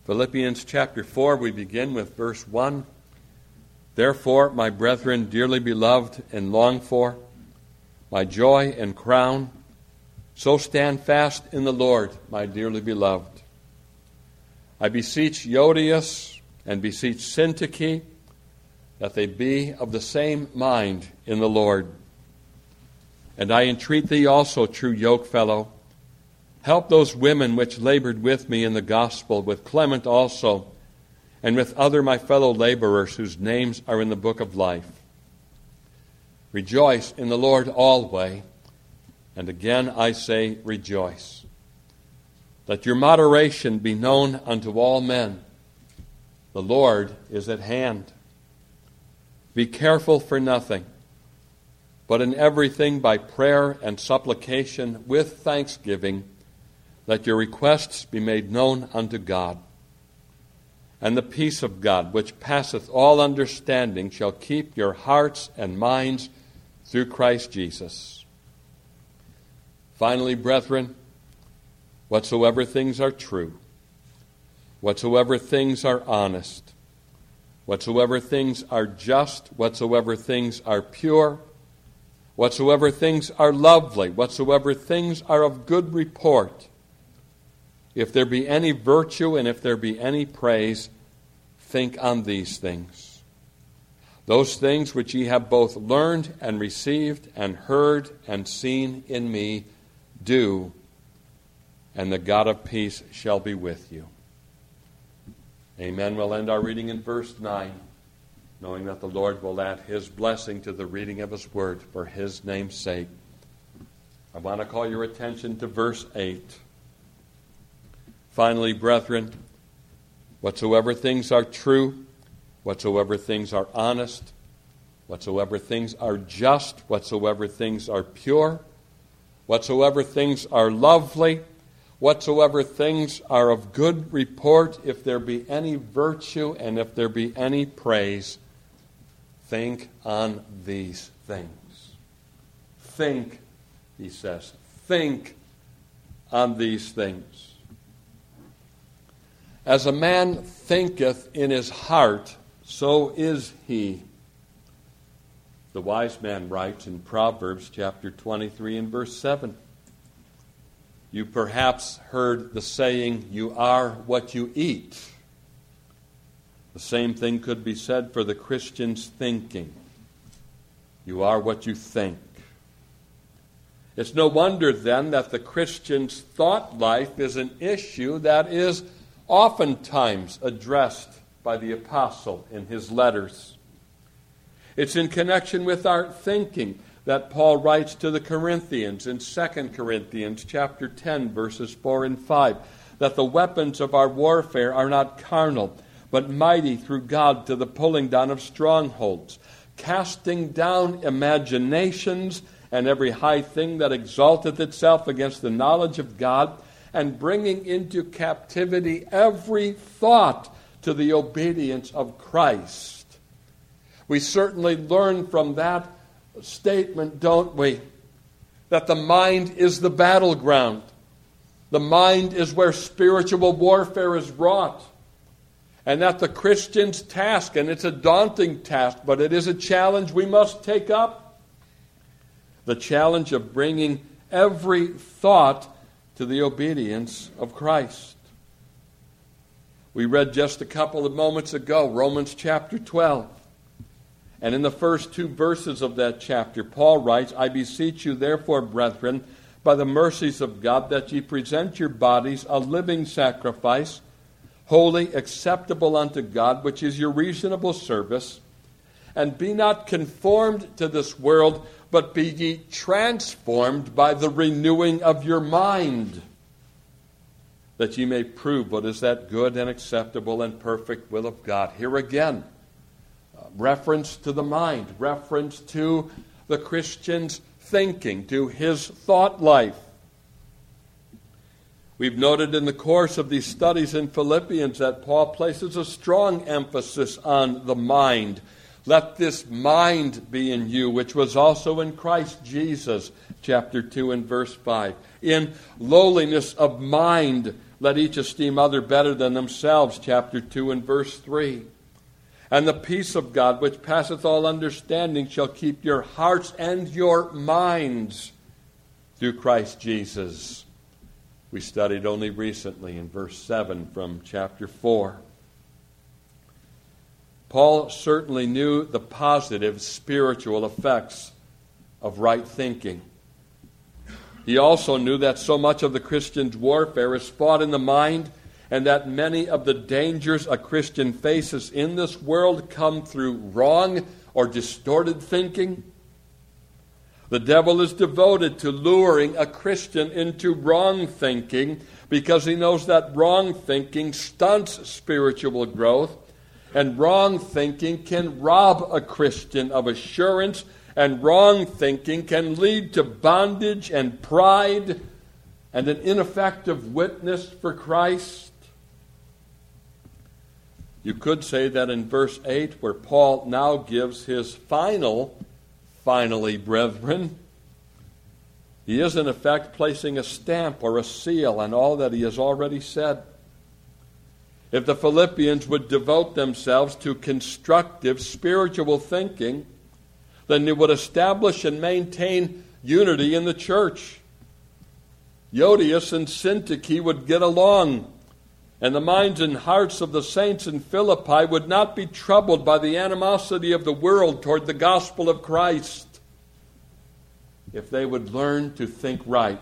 Philippians chapter 4, we begin with verse 1. Therefore, my brethren, dearly beloved and longed for, my joy and crown, so stand fast in the Lord, my dearly beloved. I beseech Euodias and beseech Syntyche that they be of the same mind in the Lord. And I entreat thee also, true yokefellow, help those women which labored with me in the gospel, with Clement also, and with other my fellow laborers whose names are in the book of life. Rejoice in the Lord always, and again I say rejoice. Let your moderation be known unto all men. The Lord is at hand. Be careful for nothing, but in everything by prayer and supplication with thanksgiving, let your requests be made known unto God. And the peace of God, which passeth all understanding, shall keep your hearts and minds through Christ Jesus. Finally, brethren, whatsoever things are true, whatsoever things are honest, whatsoever things are just, whatsoever things are pure, whatsoever things are lovely, whatsoever things are of good report, if there be any virtue and if there be any praise, think on these things. Those things which ye have both learned and received and heard and seen in me, do, and the God of peace shall be with you. Amen. We'll end our reading in verse 9, knowing that the Lord will add His blessing to the reading of His word for His name's sake. I want to call your attention to verse 8. Finally, brethren, whatsoever things are true, whatsoever things are honest, whatsoever things are just, whatsoever things are pure, whatsoever things are lovely, whatsoever things are of good report, if there be any virtue and if there be any praise, think on these things. Think, he says, think on these things. As a man thinketh in his heart, so is he. The wise man writes in Proverbs chapter 23 and verse 7. You perhaps heard the saying, you are what you eat. The same thing could be said for the Christian's thinking. You are what you think. It's no wonder then that the Christian's thought life is an issue that is oftentimes addressed by the apostle in his letters. It's in connection with our thinking that Paul writes to the Corinthians in 2 Corinthians chapter 10, verses 4 and 5, that the weapons of our warfare are not carnal, but mighty through God to the pulling down of strongholds, casting down imaginations and every high thing that exalteth itself against the knowledge of God, and bringing into captivity every thought to the obedience of Christ. We certainly learn from that statement, don't we, that the mind is the battleground. The mind is where spiritual warfare is wrought. And that the Christian's task, and it's a daunting task, but it is a challenge we must take up. The challenge of bringing every thought to the obedience of Christ. We read just a couple of moments ago, Romans chapter 12. And in the first two verses of that chapter, Paul writes, I beseech you therefore, brethren, by the mercies of God, that ye present your bodies a living sacrifice, holy, acceptable unto God, which is your reasonable service. And be not conformed to this world, but be ye transformed by the renewing of your mind, that ye may prove what is that good and acceptable and perfect will of God. Here again, reference to the mind, reference to the Christian's thinking, to his thought life. We've noted in the course of these studies in Philippians that Paul places a strong emphasis on the mind. Let this mind be in you, which was also in Christ Jesus, chapter 2 and verse 5. In lowliness of mind, Let each esteem other better than themselves, chapter 2 and verse 3. And the peace of God, which passeth all understanding, shall keep your hearts and your minds through Christ Jesus. We studied only recently in verse 7 from chapter 4. Paul certainly knew the positive spiritual effects of right thinking. He also knew that so much of the Christian's warfare is fought in the mind, and that many of the dangers a Christian faces in this world come through wrong or distorted thinking. The devil is devoted to luring a Christian into wrong thinking because he knows that wrong thinking stunts spiritual growth, and wrong thinking can rob a Christian of assurance, and wrong thinking can lead to bondage and pride and an ineffective witness for Christ. You could say that in verse 8, where Paul now gives his finally, brethren, he is in effect placing a stamp or a seal on all that he has already said. If the Philippians would devote themselves to constructive spiritual thinking, then they would establish and maintain unity in the church. Euodias and Syntyche would get along, and the minds and hearts of the saints in Philippi would not be troubled by the animosity of the world toward the gospel of Christ, if they would learn to think right.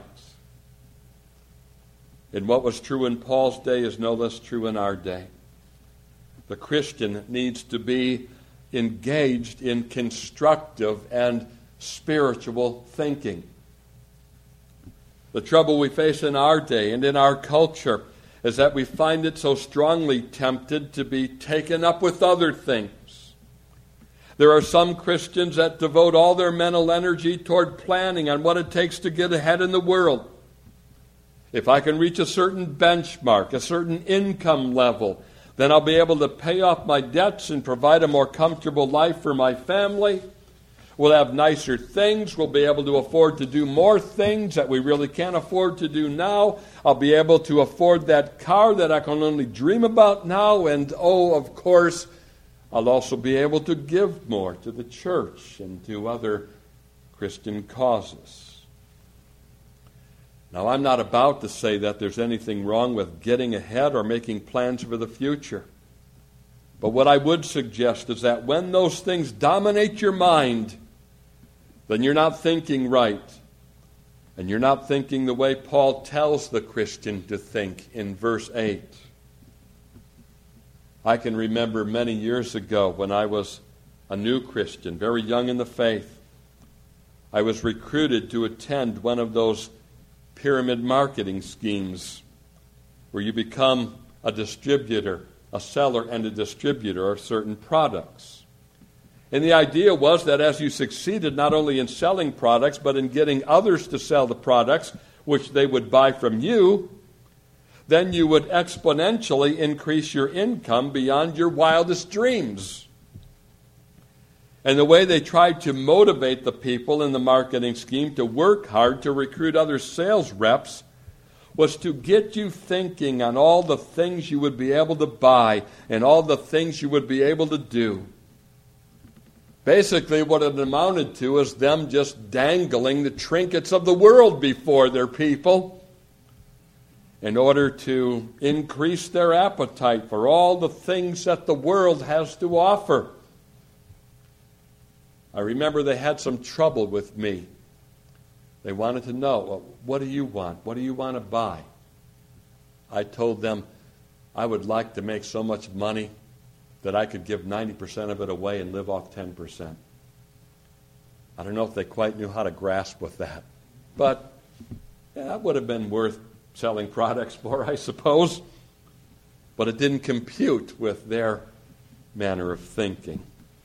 And what was true in Paul's day is no less true in our day. The Christian needs to be engaged in constructive and spiritual thinking. The trouble we face in our day and in our culture is that we find it so strongly tempted to be taken up with other things. There are some Christians that devote all their mental energy toward planning on what it takes to get ahead in the world. If I can reach a certain benchmark, a certain income level, then I'll be able to pay off my debts and provide a more comfortable life for my family. We'll have nicer things. We'll be able to afford to do more things that we really can't afford to do now. I'll be able to afford that car that I can only dream about now. And, of course, I'll also be able to give more to the church and to other Christian causes. Now, I'm not about to say that there's anything wrong with getting ahead or making plans for the future. But what I would suggest is that when those things dominate your mind, then you're not thinking right. And you're not thinking the way Paul tells the Christian to think in verse 8. I can remember many years ago when I was a new Christian, very young in the faith. I was recruited to attend one of those pyramid marketing schemes where you become a distributor, a seller and a distributor of certain products. And the idea was that as you succeeded not only in selling products, but in getting others to sell the products which they would buy from you, then you would exponentially increase your income beyond your wildest dreams. And the way they tried to motivate the people in the marketing scheme to work hard to recruit other sales reps was to get you thinking on all the things you would be able to buy and all the things you would be able to do. Basically, what it amounted to is them just dangling the trinkets of the world before their people in order to increase their appetite for all the things that the world has to offer. I remember they had some trouble with me. They wanted to know, well, what do you want? What do you want to buy? I told them I would like to make so much money that I could give 90% of it away and live off 10%. I don't know if they quite knew how to grasp with that. But that would have been worth selling products for, I suppose. But it didn't compute with their manner of thinking.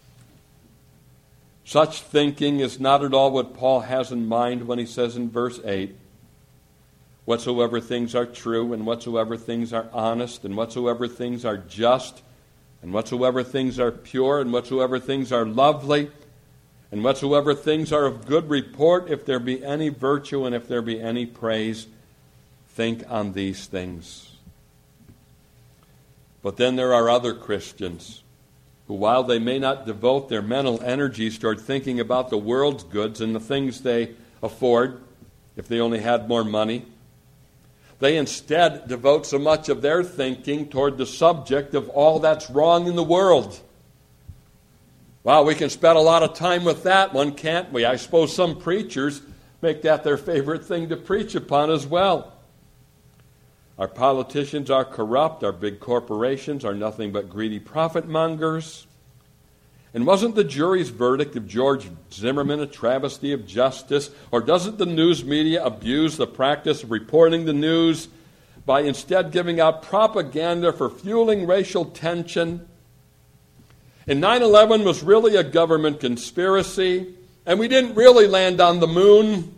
Such thinking is not at all what Paul has in mind when he says in verse 8, whatsoever things are true, and whatsoever things are honest, and whatsoever things are just, and whatsoever things are pure, and whatsoever things are lovely, and whatsoever things are of good report, if there be any virtue and if there be any praise, think on these things. But then there are other Christians who, while they may not devote their mental energies toward thinking about the world's goods and the things they afford, if they only had more money, they instead devote so much of their thinking toward the subject of all that's wrong in the world. Wow, we can spend a lot of time with that one, can't we? I suppose some preachers make that their favorite thing to preach upon as well. Our politicians are corrupt. Our big corporations are nothing but greedy profit mongers. And wasn't the jury's verdict of George Zimmerman a travesty of justice? Or doesn't the news media abuse the practice of reporting the news by instead giving out propaganda for fueling racial tension? And 9/11 was really a government conspiracy, and we didn't really land on the moon.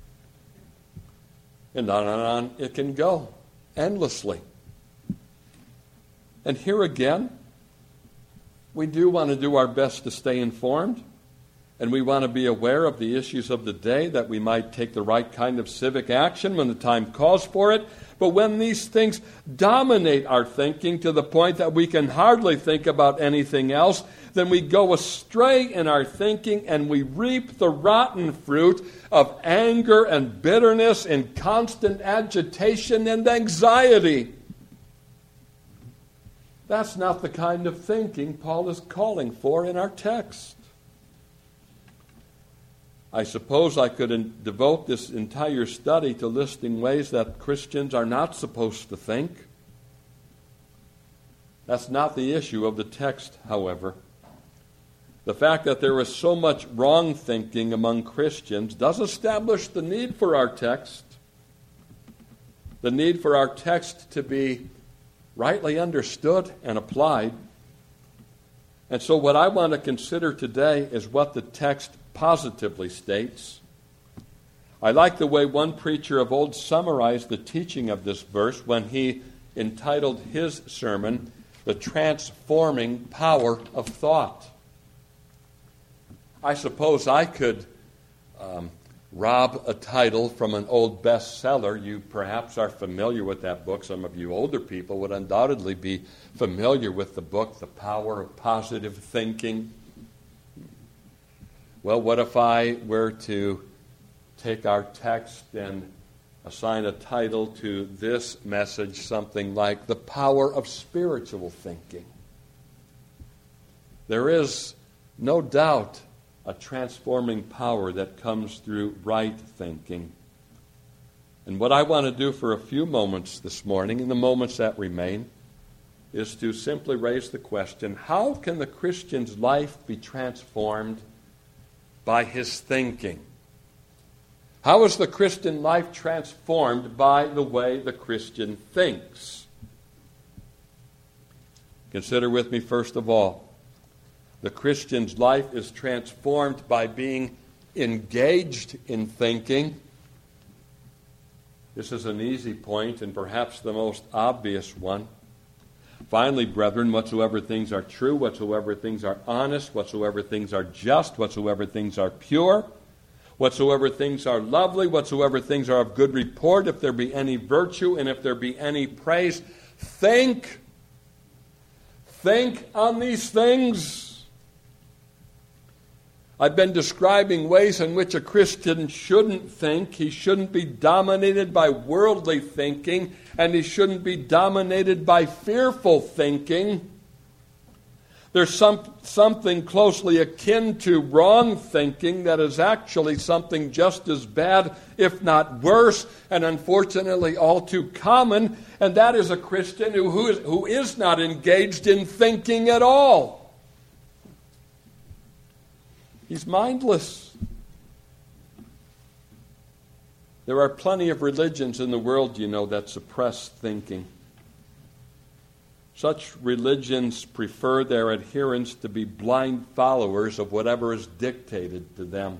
And on it can go endlessly. And here again, we do want to do our best to stay informed, and we want to be aware of the issues of the day, that we might take the right kind of civic action when the time calls for it. But when these things dominate our thinking to the point that we can hardly think about anything else, then we go astray in our thinking and we reap the rotten fruit of anger and bitterness and constant agitation and anxiety. That's not the kind of thinking Paul is calling for in our text. I suppose I could devote this entire study to listing ways that Christians are not supposed to think. That's not the issue of the text, however. The fact that there is so much wrong thinking among Christians does establish the need for our text. The need for our text to be rightly understood and applied. And so what I want to consider today is what the text positively states. I like the way one preacher of old summarized the teaching of this verse when he entitled his sermon, "The Transforming Power of Thought." I suppose I could rob a title from an old bestseller. You perhaps are familiar with that book. Some of you older people would undoubtedly be familiar with the book, The Power of Positive Thinking. Well, what if I were to take our text and assign a title to this message, something like The Power of Spiritual Thinking? There is no doubt a transforming power that comes through right thinking. And what I want to do for a few moments this morning, in the moments that remain, is to simply raise the question, how can the Christian's life be transformed by his thinking? How is the Christian life transformed by the way the Christian thinks? Consider with me, first of all, the Christian's life is transformed by being engaged in thinking. This is an easy point and perhaps the most obvious one. Finally, brethren, whatsoever things are true, whatsoever things are honest, whatsoever things are just, whatsoever things are pure, whatsoever things are lovely, whatsoever things are of good report, if there be any virtue and if there be any praise, think on these things. I've been describing ways in which a Christian shouldn't think. He shouldn't be dominated by worldly thinking, and he shouldn't be dominated by fearful thinking. There's something closely akin to wrong thinking that is actually something just as bad, if not worse, and unfortunately all too common, and that is a Christian who is not engaged in thinking at all. He's mindless. There are plenty of religions in the world, that suppress thinking. Such religions prefer their adherents to be blind followers of whatever is dictated to them.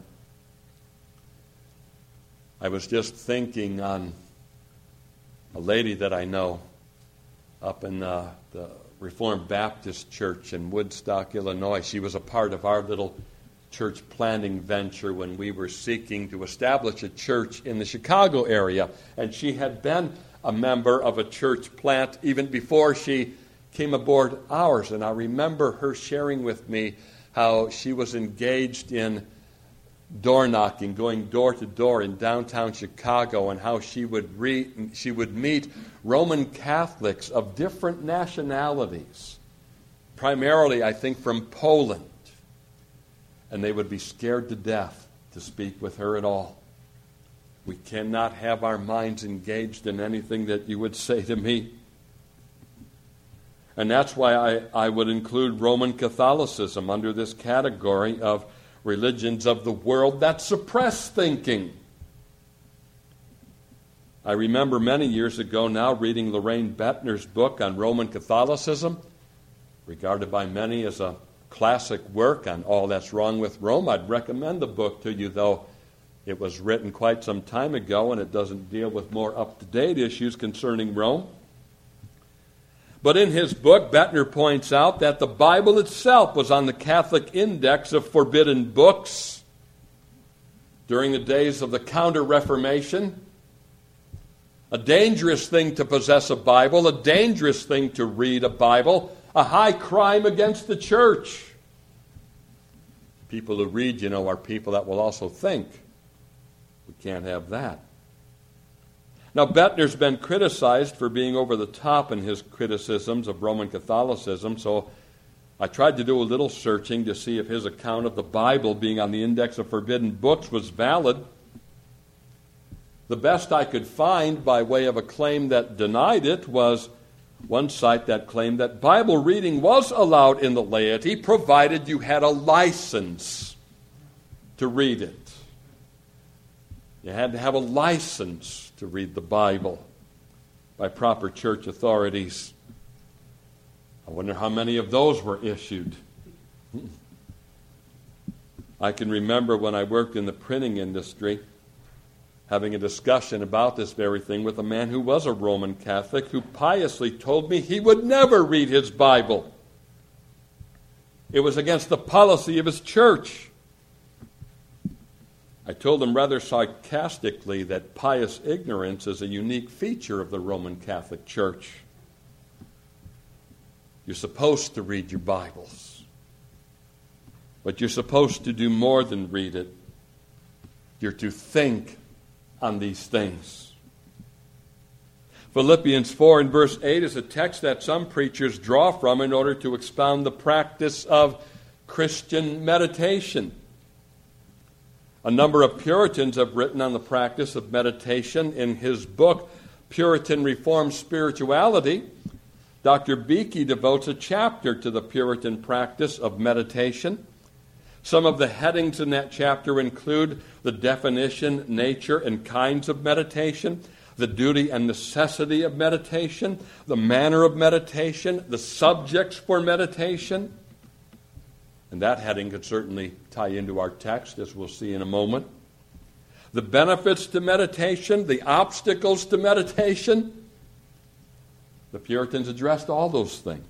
I was just thinking on a lady that I know up in the Reformed Baptist Church in Woodstock, Illinois. She was a part of our little church planning venture when we were seeking to establish a church in the Chicago area. And she had been a member of a church plant even before she came aboard ours. And I remember her sharing with me how she was engaged in door knocking, going door to door in downtown Chicago, and how she would meet Roman Catholics of different nationalities, primarily, I think, from Poland. And they would be scared to death to speak with her at all. We cannot have our minds engaged in anything that you would say to me. And that's why I would include Roman Catholicism under this category of religions of the world that suppress thinking. I remember many years ago now reading Lorraine Bettner's book on Roman Catholicism, regarded by many as a classic work on all that's wrong with Rome. I'd recommend the book to you, though it was written quite some time ago and it doesn't deal with more up-to-date issues concerning Rome. But in his book, Bettner points out that the Bible itself was on the Catholic Index of Forbidden Books during the days of the Counter-Reformation. A dangerous thing to possess a Bible, a dangerous thing to read a Bible, a high crime against the church. People who read, are people that will also think. We can't have that. Now, Bettner's been criticized for being over the top in his criticisms of Roman Catholicism, so I tried to do a little searching to see if his account of the Bible being on the index of forbidden books was valid. The best I could find by way of a claim that denied it was one site that claimed that Bible reading was allowed in the laity provided you had a license to read it. You had to have a license to read the Bible by proper church authorities. I wonder how many of those were issued. I can remember when I worked in the printing industry having a discussion about this very thing with a man who was a Roman Catholic who piously told me he would never read his Bible. It was against the policy of his church. I told him rather sarcastically that pious ignorance is a unique feature of the Roman Catholic Church. You're supposed to read your Bibles, but you're supposed to do more than read it. You're to think on these things. Philippians 4 and verse 8 is a text that some preachers draw from in order to expound the practice of Christian meditation. A number of Puritans have written on the practice of meditation. In his book, Puritan Reformed Spirituality, Dr. Beeke devotes a chapter to the Puritan practice of meditation. Some of the headings in that chapter include the definition, nature, and kinds of meditation, the duty and necessity of meditation, the manner of meditation, the subjects for meditation. And that heading could certainly tie into our text, as we'll see in a moment. The benefits to meditation, the obstacles to meditation. The Puritans addressed all those things.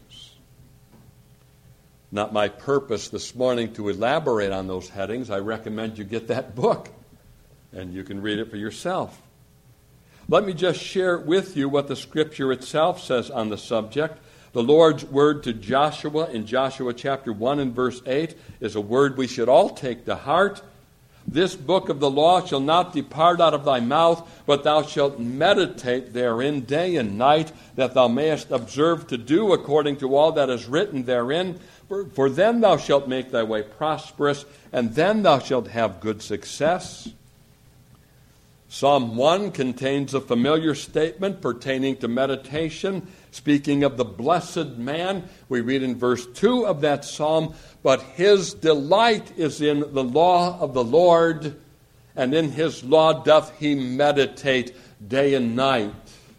Not my purpose this morning to elaborate on those headings. I recommend you get that book, and you can read it for yourself. Let me just share with you what the Scripture itself says on the subject. The Lord's word to Joshua in Joshua chapter 1 and verse 8 is a word we should all take to heart. This book of the law shall not depart out of thy mouth, but thou shalt meditate therein day and night, that thou mayest observe to do according to all that is written therein. For then thou shalt make thy way prosperous, and then thou shalt have good success. Psalm 1 contains a familiar statement pertaining to meditation, speaking of the blessed man. We read in verse 2 of that psalm, but his delight is in the law of the Lord, and in his law doth he meditate day and night.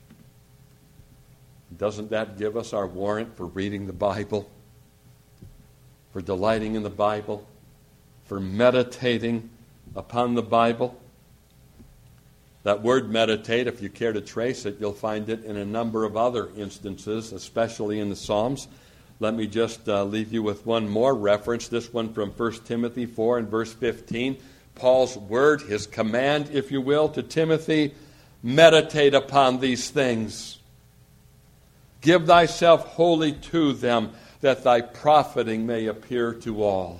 Doesn't that give us our warrant for reading the Bible, for delighting in the Bible, for meditating upon the Bible? That word meditate, if you care to trace it, you'll find it in a number of other instances, especially in the Psalms. Let me just leave you with one more reference, this one from 1 Timothy 4 and verse 15. Paul's word, his command, if you will, to Timothy, meditate upon these things. Give thyself wholly to them, that thy profiting may appear to all.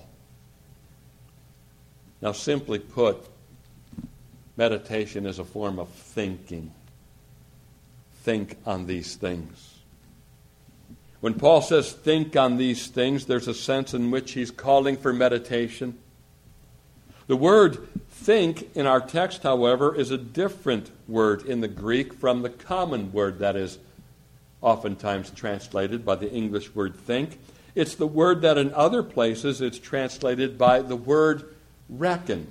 Now, simply put, meditation is a form of thinking. Think on these things. When Paul says think on these things, there's a sense in which he's calling for meditation. The word think in our text, however, is a different word in the Greek from the common word that is oftentimes translated by the English word think. It's the word that in other places it's translated by the word reckon.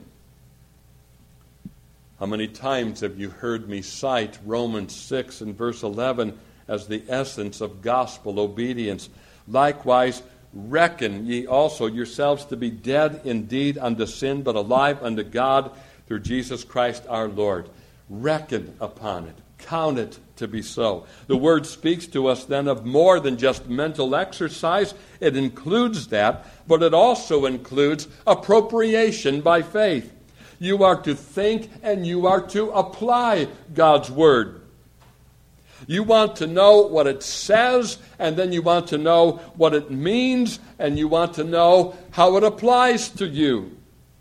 How many times have you heard me cite Romans 6 and verse 11 as the essence of gospel obedience? Likewise, reckon ye also yourselves to be dead indeed unto sin, but alive unto God through Jesus Christ our Lord. Reckon upon it. Count it to be so. The word speaks to us then of more than just mental exercise. It includes that, but it also includes appropriation by faith. You are to think and you are to apply God's word. You want to know what it says, and then you want to know what it means, and you want to know how it applies to you.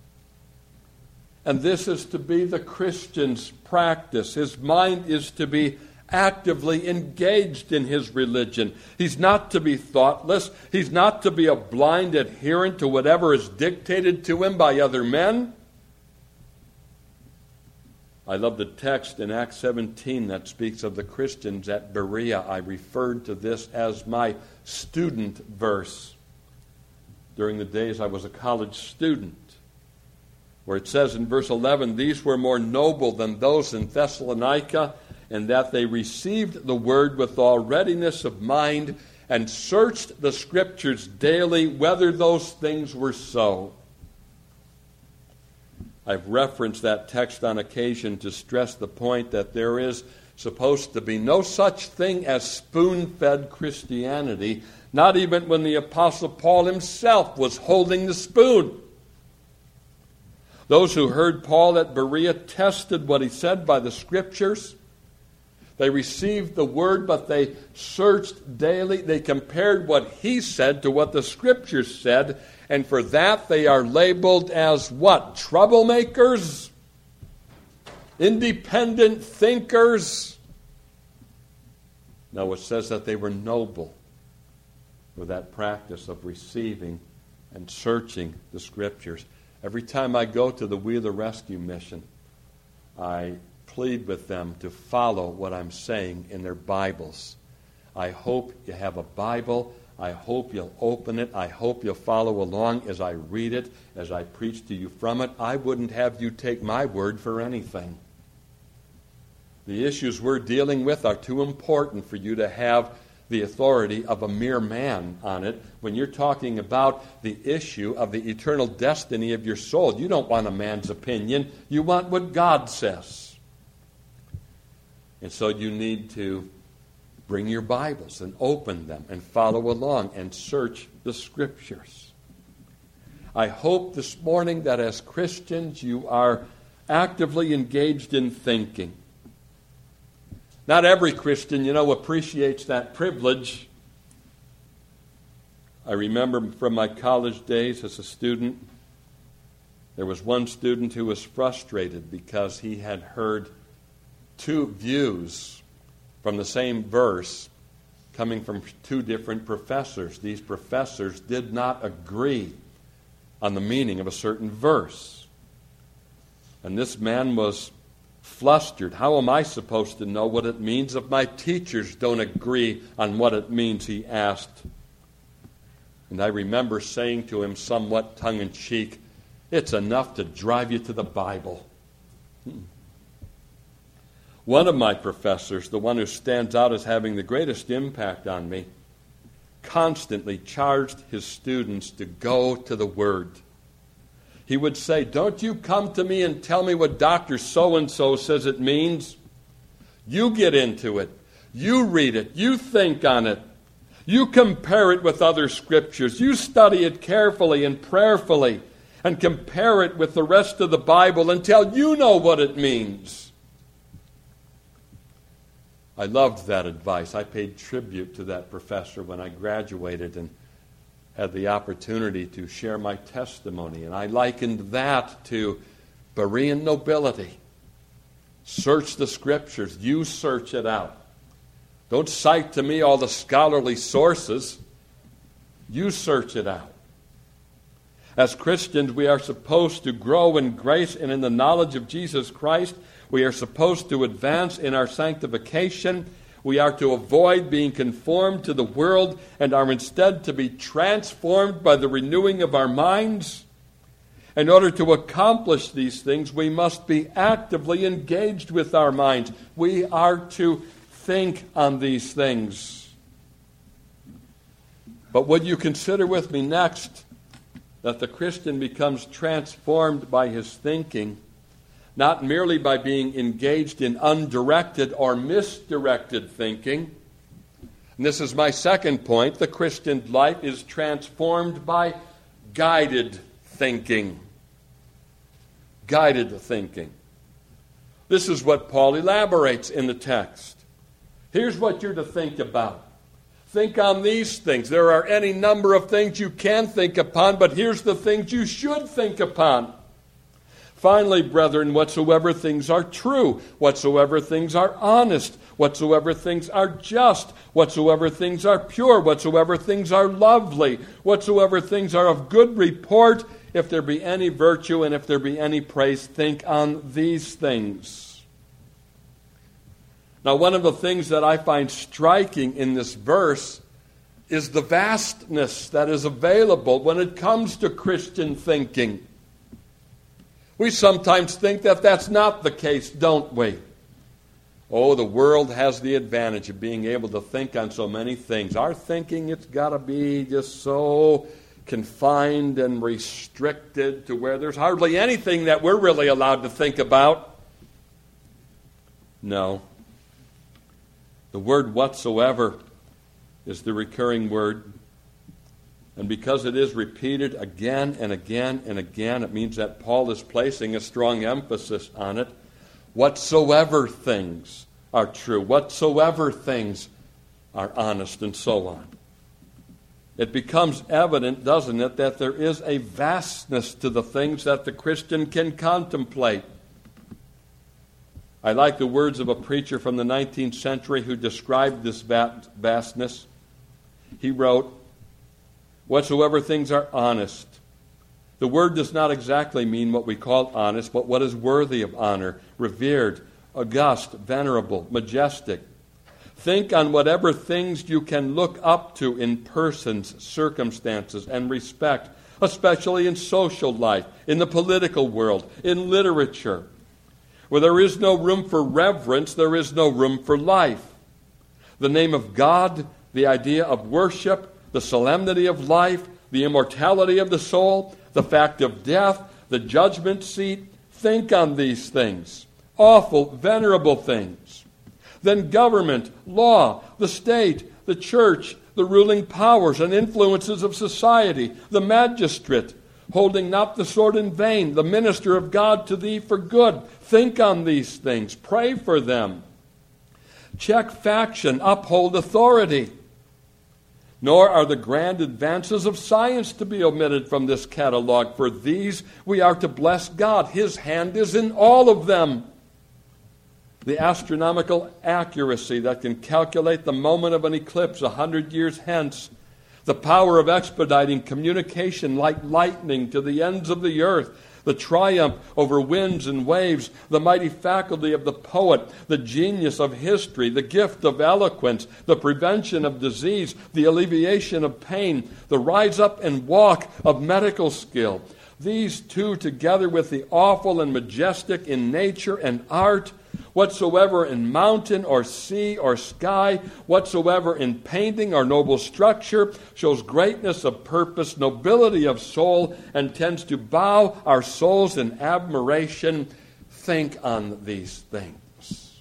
And this is to be the Christian's practice. His mind is to be actively engaged in his religion. He's not to be thoughtless. He's not to be a blind adherent to whatever is dictated to him by other men. I love the text in Acts 17 that speaks of the Christians at Berea. I referred to this as my student verse during the days I was a college student, where it says in verse 11, these were more noble than those in Thessalonica, in that they received the word with all readiness of mind and searched the Scriptures daily whether those things were so. I've referenced that text on occasion to stress the point that there is supposed to be no such thing as spoon-fed Christianity, not even when the Apostle Paul himself was holding the spoon. Those who heard Paul at Berea tested what he said by the Scriptures. They received the word, but they searched daily. They compared what he said to what the Scriptures said, and for that they are labeled as what? Troublemakers? Independent thinkers? No, it says that they were noble for that practice of receiving and searching the Scriptures. Every time I go to the Wheeler Rescue Mission, I plead with them to follow what I'm saying in their Bibles. I hope you have a Bible. I hope you'll open it. I hope you'll follow along as I read it, as I preach to you from it. I wouldn't have you take my word for anything. The issues we're dealing with are too important for you to have the authority of a mere man on it. When you're talking about the issue of the eternal destiny of your soul, you don't want a man's opinion. You want what God says. And so you need to bring your Bibles and open them and follow along and search the Scriptures. I hope this morning that as Christians you are actively engaged in thinking. Not every Christian, appreciates that privilege. I remember from my college days as a student, there was one student who was frustrated because he had heard two views from the same verse coming from two different professors. These professors did not agree on the meaning of a certain verse. And this man was flustered. How am I supposed to know what it means if my teachers don't agree on what it means, he asked. And I remember saying to him somewhat tongue-in-cheek, it's enough to drive you to the Bible. One of my professors, the one who stands out as having the greatest impact on me, constantly charged his students to go to the Word. He would say, don't you come to me and tell me what Dr. So-and-so says it means. You get into it. You read it. You think on it. You compare it with other Scriptures. You study it carefully and prayerfully and compare it with the rest of the Bible until you know what it means. I loved that advice. I paid tribute to that professor when I graduated and had the opportunity to share my testimony. And I likened that to Berean nobility. Search the Scriptures. You search it out. Don't cite to me all the scholarly sources. You search it out. As Christians, we are supposed to grow in grace and in the knowledge of Jesus Christ. We are supposed to advance in our sanctification. We are to avoid being conformed to the world and are instead to be transformed by the renewing of our minds. In order to accomplish these things, we must be actively engaged with our minds. We are to think on these things. But would you consider with me next that the Christian becomes transformed by his thinking, not merely by being engaged in undirected or misdirected thinking. And this is my second point. The Christian life is transformed by guided thinking. Guided thinking. This is what Paul elaborates in the text. Here's what you're to think about. Think on these things. There are any number of things you can think upon, but here's the things you should think upon. Finally, brethren, whatsoever things are true, whatsoever things are honest, whatsoever things are just, whatsoever things are pure, whatsoever things are lovely, whatsoever things are of good report, if there be any virtue and if there be any praise, think on these things. Now, one of the things that I find striking in this verse is the vastness that is available when it comes to Christian thinking. We sometimes think that that's not the case, don't we? Oh, the world has the advantage of being able to think on so many things. Our thinking, it's got to be just so confined and restricted to where there's hardly anything that we're really allowed to think about. No. The word whatsoever is the recurring word. And because it is repeated again and again and again, it means that Paul is placing a strong emphasis on it. Whatsoever things are true, whatsoever things are honest, and so on. It becomes evident, doesn't it, that there is a vastness to the things that the Christian can contemplate. I like the words of a preacher from the 19th century who described this vastness. He wrote, whatsoever things are honest. The word does not exactly mean what we call honest, but what is worthy of honor, revered, august, venerable, majestic. Think on whatever things you can look up to in persons, circumstances, and respect, especially in social life, in the political world, in literature. Where there is no room for reverence, there is no room for life. The name of God, the idea of worship, the solemnity of life, the immortality of the soul, the fact of death, the judgment seat. Think on these things. Awful, venerable things. Then government, law, the state, the church, the ruling powers and influences of society, the magistrate, holding not the sword in vain, the minister of God to thee for good. Think on these things. Pray for them. Check faction, uphold authority. Nor are the grand advances of science to be omitted from this catalog. For these we are to bless God. His hand is in all of them. The astronomical accuracy that can calculate the moment of an eclipse 100 years hence. The power of expediting communication like lightning to the ends of the earth. The triumph over winds and waves, the mighty faculty of the poet, the genius of history, the gift of eloquence, the prevention of disease, the alleviation of pain, the rise up and walk of medical skill. These two, together with the awful and majestic in nature and art, whatsoever in mountain or sea or sky, whatsoever in painting or noble structure, shows greatness of purpose, nobility of soul, and tends to bow our souls in admiration. Think on these things.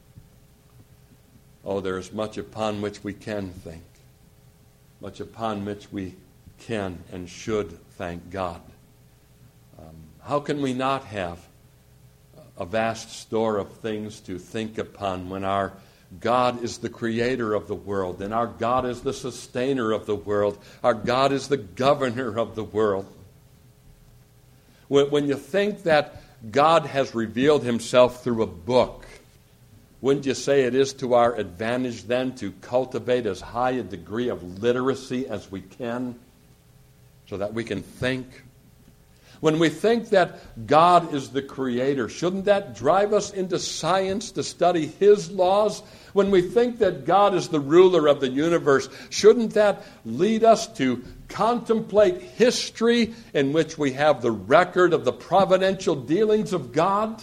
Oh, there is much upon which we can think, much upon which we can and should thank God. How can we not have a vast store of things to think upon when our God is the creator of the world, and our God is the sustainer of the world. Our God is the governor of the world. When you think that God has revealed himself through a book, wouldn't you say it is to our advantage then to cultivate as high a degree of literacy as we can so that we can think? When we think that God is the creator, shouldn't that drive us into science to study his laws? When we think that God is the ruler of the universe, shouldn't that lead us to contemplate history in which we have the record of the providential dealings of God?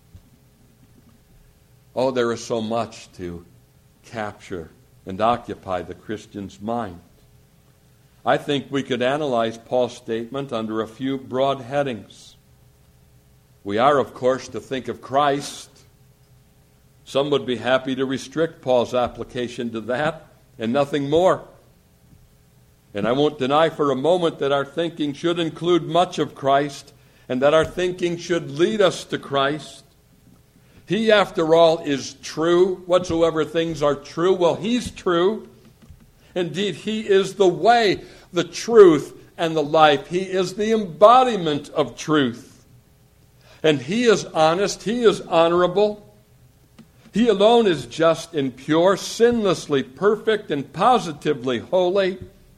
Oh, there is so much to capture and occupy the Christian's mind. I think we could analyze Paul's statement under a few broad headings. We are, of course, to think of Christ. Some would be happy to restrict Paul's application to that and nothing more. And I won't deny for a moment that our thinking should include much of Christ and that our thinking should lead us to Christ. He, after all, is true. Whatsoever things are true, well, he's true. Indeed, he is the way, the truth, and the life. He is the embodiment of truth. And he is honest. He is honorable. He alone is just and pure, sinlessly perfect, and positively holy.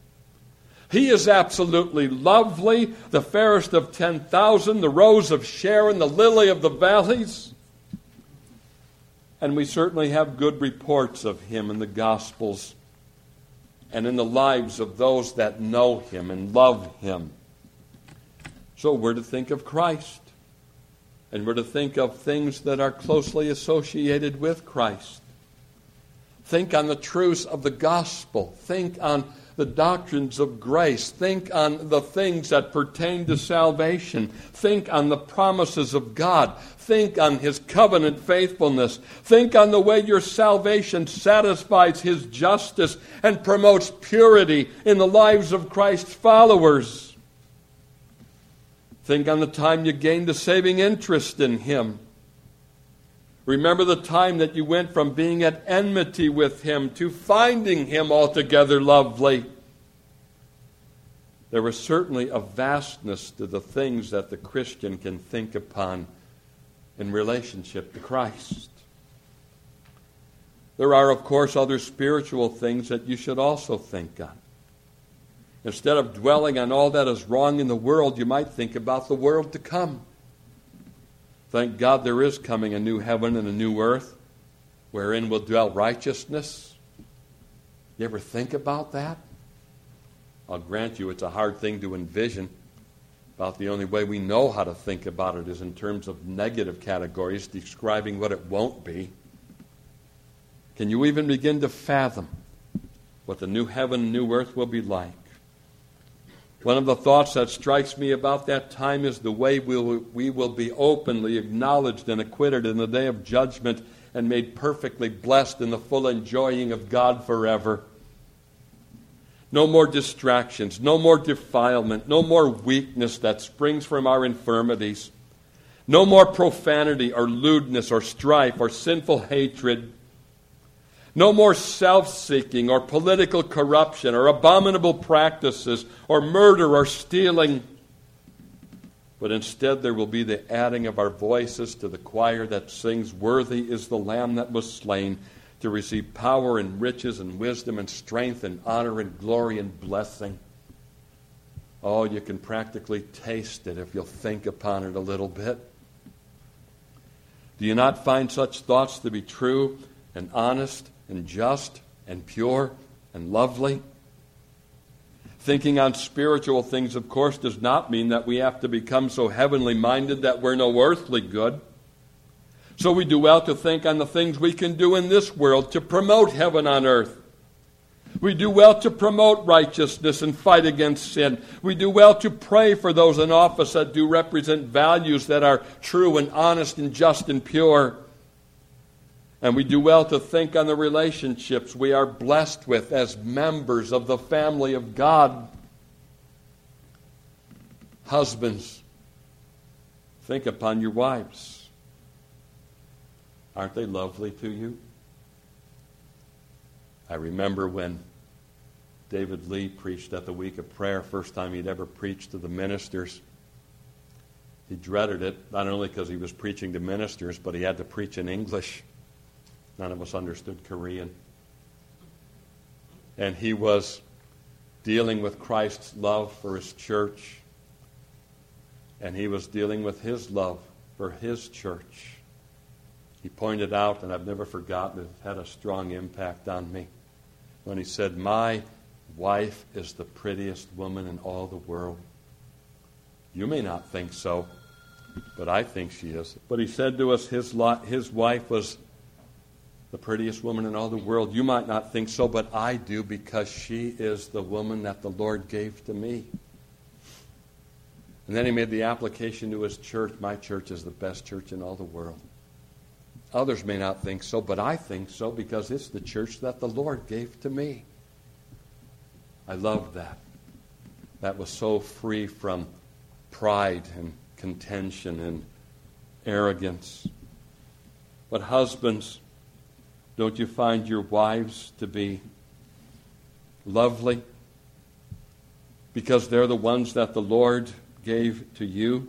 He is absolutely lovely, the fairest of 10,000, the rose of Sharon, the lily of the valleys. And we certainly have good reports of him in the Gospels and in the lives of those that know him and love him. So we're to think of Christ. And we're to think of things that are closely associated with Christ. Think on the truths of the gospel. Think on the doctrines of grace. Think on the things that pertain to salvation. Think on the promises of God. Think on his covenant faithfulness. Think on the way your salvation satisfies his justice and promotes purity in the lives of Christ's followers. Think on the time you gained a saving interest in him. Remember the time that you went from being at enmity with him to finding him altogether lovely. There was certainly a vastness to the things that the Christian can think upon in relationship to Christ. There are, of course, other spiritual things that you should also think on. Instead of dwelling on all that is wrong in the world, you might think about the world to come. Thank God there is coming a new heaven and a new earth wherein will dwell righteousness. You ever think about that? I'll grant you it's a hard thing to envision. About the only way we know how to think about it is in terms of negative categories describing what it won't be. Can you even begin to fathom what the new heaven and new earth will be like? One of the thoughts that strikes me about that time is the way we will be openly acknowledged and acquitted in the day of judgment and made perfectly blessed in the full enjoying of God forever. No more distractions, no more defilement, no more weakness that springs from our infirmities, no more profanity or lewdness or strife or sinful hatred, no more self-seeking or political corruption or abominable practices or murder or stealing. But instead there will be the adding of our voices to the choir that sings, "Worthy is the Lamb that was slain to receive power and riches and wisdom and strength and honor and glory and blessing." Oh, you can practically taste it if you'll think upon it a little bit. Do you not find such thoughts to be true and honest and just and pure and lovely? Thinking on spiritual things, of course, does not mean that we have to become so heavenly minded that we're no earthly good. So we do well to think on the things we can do in this world to promote heaven on earth. We do well to promote righteousness and fight against sin. We do well to pray for those in office that do represent values that are true and honest and just and pure. And we do well to think on the relationships we are blessed with as members of the family of God. Husbands, think upon your wives. Aren't they lovely to you? I remember when David Lee preached at the Week of Prayer, first time he'd ever preached to the ministers. He dreaded it, not only because he was preaching to ministers, but he had to preach in English. None of us understood Korean. And he was dealing with Christ's love for his church. And he was dealing with his love for his church. He pointed out, and I've never forgotten it, had a strong impact on me, when he said, "My wife is the prettiest woman in all the world. You may not think so, but I think she is." But he said to us his wife was the prettiest woman in all the world. You might not think so, but I do, because she is the woman that the Lord gave to me. And then he made the application to his church. My church is the best church in all the world. Others may not think so, but I think so, because it's the church that the Lord gave to me. I love that. That was so free from pride and contention and arrogance. But husbands, don't you find your wives to be lovely? Because they're the ones that the Lord gave to you.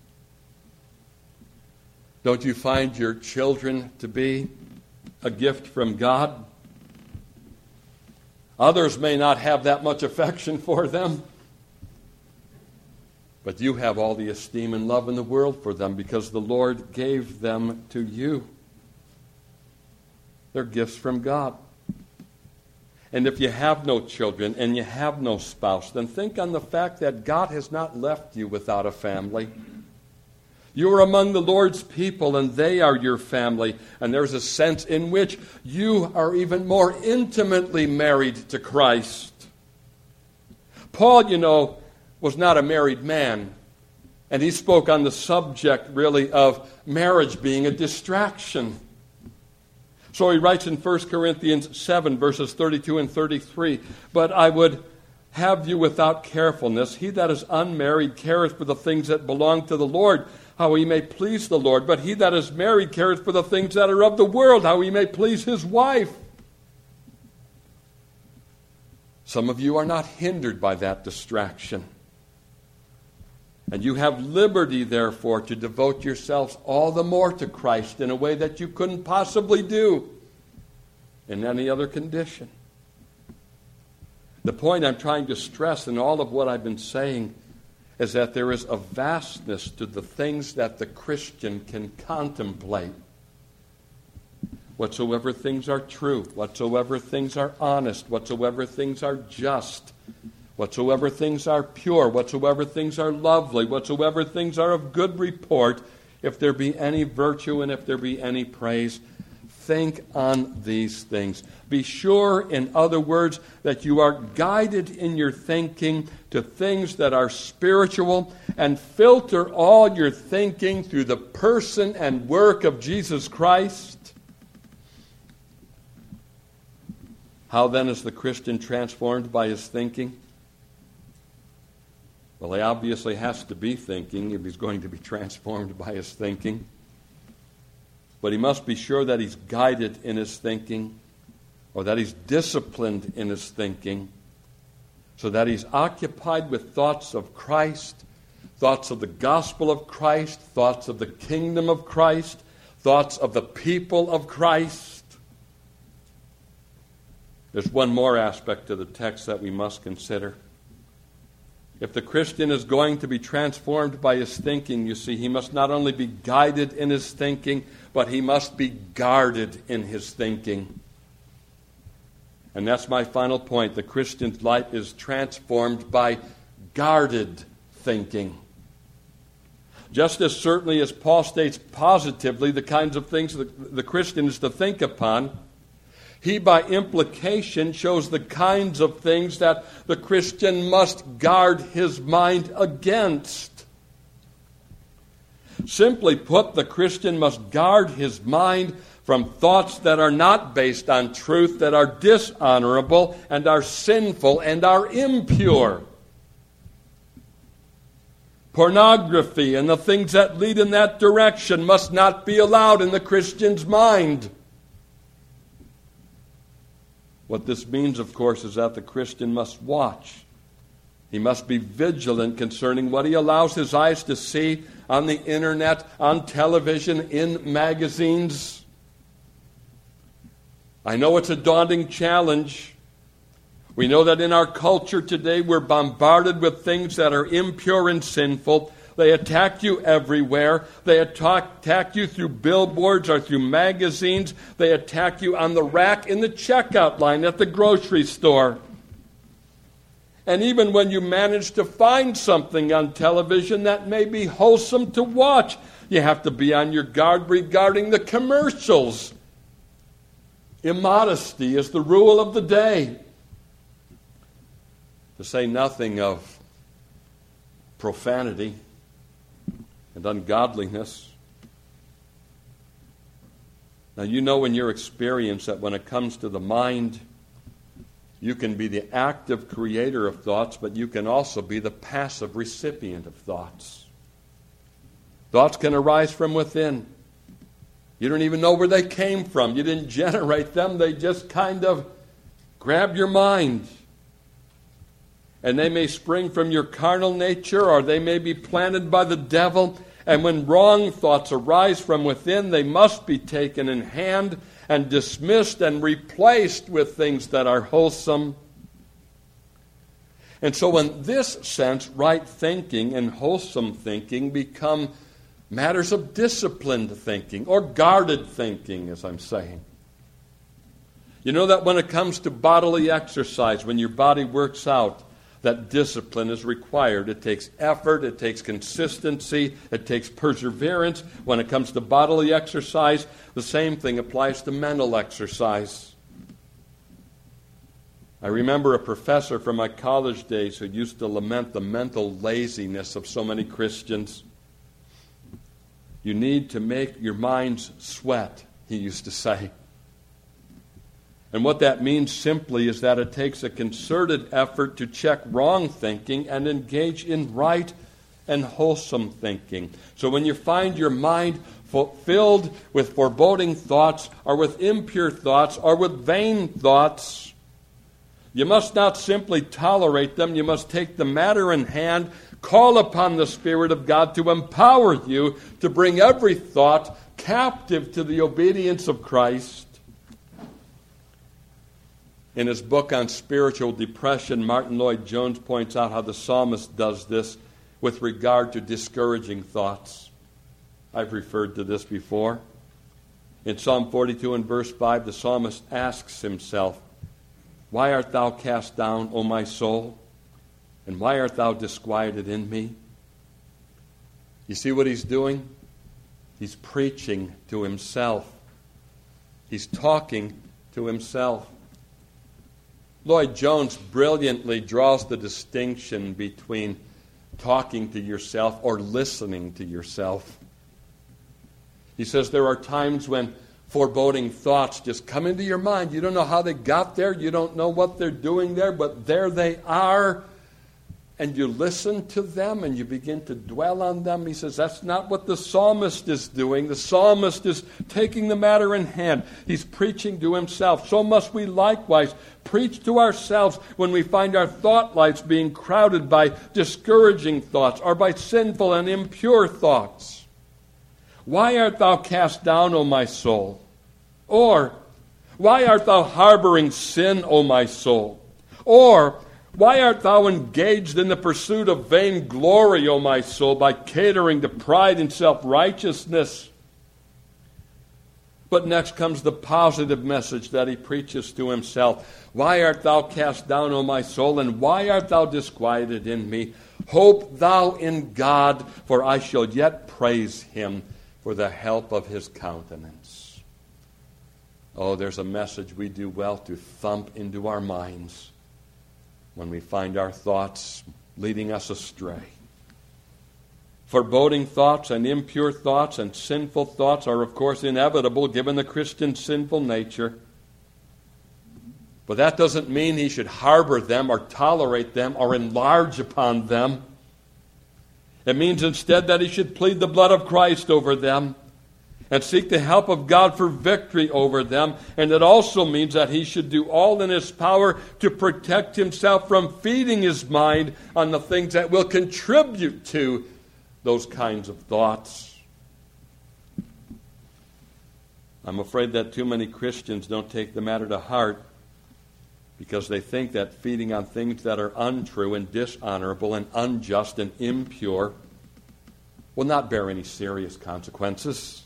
Don't you find your children to be a gift from God? Others may not have that much affection for them, but you have all the esteem and love in the world for them because the Lord gave them to you. They're gifts from God. And if you have no children and you have no spouse, then think on the fact that God has not left you without a family. You are among the Lord's people, and they are your family. And there's a sense in which you are even more intimately married to Christ. Paul, was not a married man. And he spoke on the subject, really, of marriage being a distraction. So he writes in 1 Corinthians 7, verses 32 and 33, "But I would have you without carefulness. He that is unmarried careth for the things that belong to the Lord, how he may please the Lord. But he that is married careth for the things that are of the world, how he may please his wife." Some of you are not hindered by that distraction. And you have liberty, therefore, to devote yourselves all the more to Christ in a way that you couldn't possibly do in any other condition. The point I'm trying to stress in all of what I've been saying is that there is a vastness to the things that the Christian can contemplate. Whatsoever things are true, whatsoever things are honest, whatsoever things are just, whatsoever things are pure, whatsoever things are lovely, whatsoever things are of good report, if there be any virtue and if there be any praise, think on these things. Be sure, in other words, that you are guided in your thinking to things that are spiritual, and filter all your thinking through the person and work of Jesus Christ. How then is the Christian transformed by his thinking? Well, he obviously has to be thinking if he's going to be transformed by his thinking. But he must be sure that he's guided in his thinking, or that he's disciplined in his thinking, so that he's occupied with thoughts of Christ, thoughts of the gospel of Christ, thoughts of the kingdom of Christ, thoughts of the people of Christ. There's one more aspect to the text that we must consider. If the Christian is going to be transformed by his thinking, you see, he must not only be guided in his thinking, but he must be guarded in his thinking. And that's my final point. The Christian's life is transformed by guarded thinking. Just as certainly as Paul states positively the kinds of things the Christian is to think upon, he by implication shows the kinds of things that the Christian must guard his mind against. Simply put, the Christian must guard his mind from thoughts that are not based on truth, that are dishonorable and are sinful and are impure. Pornography and the things that lead in that direction must not be allowed in the Christian's mind. What this means, of course, is that the Christian must watch. He must be vigilant concerning what he allows his eyes to see on the internet, on television, in magazines. I know it's a daunting challenge. We know that in our culture today we're bombarded with things that are impure and sinful. They attack you everywhere. They attack you through billboards or through magazines. They attack you on the rack in the checkout line at the grocery store. And even when you manage to find something on television that may be wholesome to watch, you have to be on your guard regarding the commercials. Immodesty is the rule of the day. To say nothing of profanity and ungodliness. Now, you know in your experience that when it comes to the mind, you can be the active creator of thoughts, but you can also be the passive recipient of thoughts. Thoughts can arise from within. You don't even know where they came from. You didn't generate them. They just kind of grab your mind. And they may spring from your carnal nature, or they may be planted by the devil. And when wrong thoughts arise from within, they must be taken in hand and dismissed and replaced with things that are wholesome. And so in this sense, right thinking and wholesome thinking become matters of disciplined thinking, or guarded thinking, as I'm saying. You know that when it comes to bodily exercise, when your body works out, that discipline is required. It takes effort, it takes consistency, it takes perseverance. When it comes to bodily exercise, the same thing applies to mental exercise. I remember a professor from my college days who used to lament the mental laziness of so many Christians. You need to make your minds sweat, he used to say. And what that means simply is that it takes a concerted effort to check wrong thinking and engage in right and wholesome thinking. So when you find your mind filled with foreboding thoughts, or with impure thoughts, or with vain thoughts, you must not simply tolerate them. You must take the matter in hand, call upon the Spirit of God to empower you to bring every thought captive to the obedience of Christ. In his book on spiritual depression, Martin Lloyd-Jones points out how the psalmist does this with regard to discouraging thoughts. I've referred to this before. In Psalm 42 and verse 5, the psalmist asks himself, "Why art thou cast down, O my soul? And why art thou disquieted in me?" You see what he's doing? He's preaching to himself. He's talking to himself. Lloyd-Jones brilliantly draws the distinction between talking to yourself or listening to yourself. He says there are times when foreboding thoughts just come into your mind. You don't know how they got there. You don't know what they're doing there, but there they are. And you listen to them and you begin to dwell on them. He says that's not what the psalmist is doing. The psalmist is taking the matter in hand. He's preaching to himself. So must we likewise preach to ourselves when we find our thought lives being crowded by discouraging thoughts or by sinful and impure thoughts. Why art thou cast down, O my soul? Or, why art thou harboring sin, O my soul? Or, why art thou engaged in the pursuit of vain glory, O my soul, by catering to pride and self-righteousness? But next comes the positive message that he preaches to himself. Why art thou cast down, O my soul, and why art thou disquieted in me? Hope thou in God, for I shall yet praise him for the help of his countenance. Oh, there's a message we do well to thump into our minds when we find our thoughts leading us astray. Foreboding thoughts and impure thoughts and sinful thoughts are, of course, inevitable given the Christian's sinful nature. But that doesn't mean he should harbor them or tolerate them or enlarge upon them. It means instead that he should plead the blood of Christ over them. and seek the help of God for victory over them. And it also means that he should do all in his power to protect himself from feeding his mind on the things that will contribute to those kinds of thoughts. I'm afraid that too many Christians don't take the matter to heart because they think that feeding on things that are untrue and dishonorable and unjust and impure will not bear any serious consequences.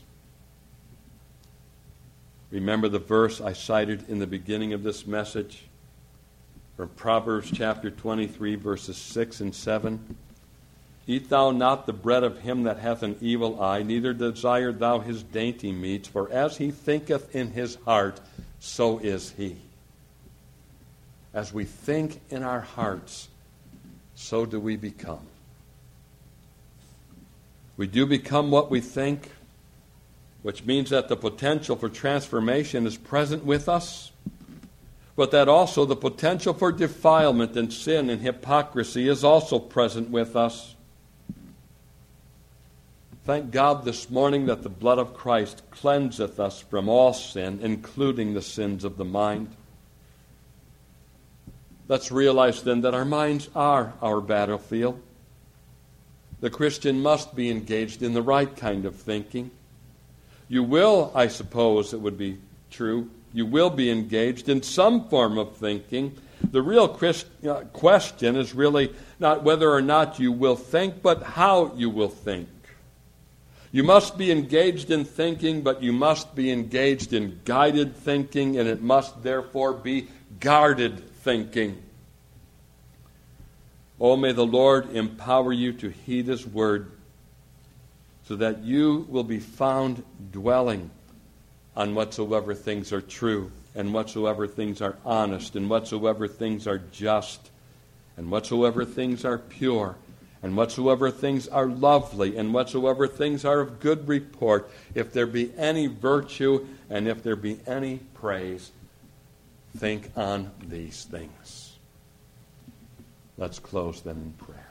Remember the verse I cited in the beginning of this message from Proverbs chapter 23, verses 6 and 7. Eat thou not the bread of him that hath an evil eye, neither desire thou his dainty meats, for as he thinketh in his heart, so is he. As we think in our hearts, so do we become. We do become what we think, which means that the potential for transformation is present with us, but that also the potential for defilement and sin and hypocrisy is also present with us. Thank God this morning that the blood of Christ cleanseth us from all sin, including the sins of the mind. Let's realize then that our minds are our battlefield. The Christian must be engaged in the right kind of thinking. You will, I suppose it would be true, you will be engaged in some form of thinking. The real question is really not whether or not you will think, but how you will think. You must be engaged in thinking, but you must be engaged in guided thinking, and it must therefore be guarded thinking. Oh, may the Lord empower you to heed his word so that you will be found dwelling on whatsoever things are true, and whatsoever things are honest, and whatsoever things are just, and whatsoever things are pure, and whatsoever things are lovely, and whatsoever things are of good report, if there be any virtue, and if there be any praise, think on these things. Let's close then in prayer.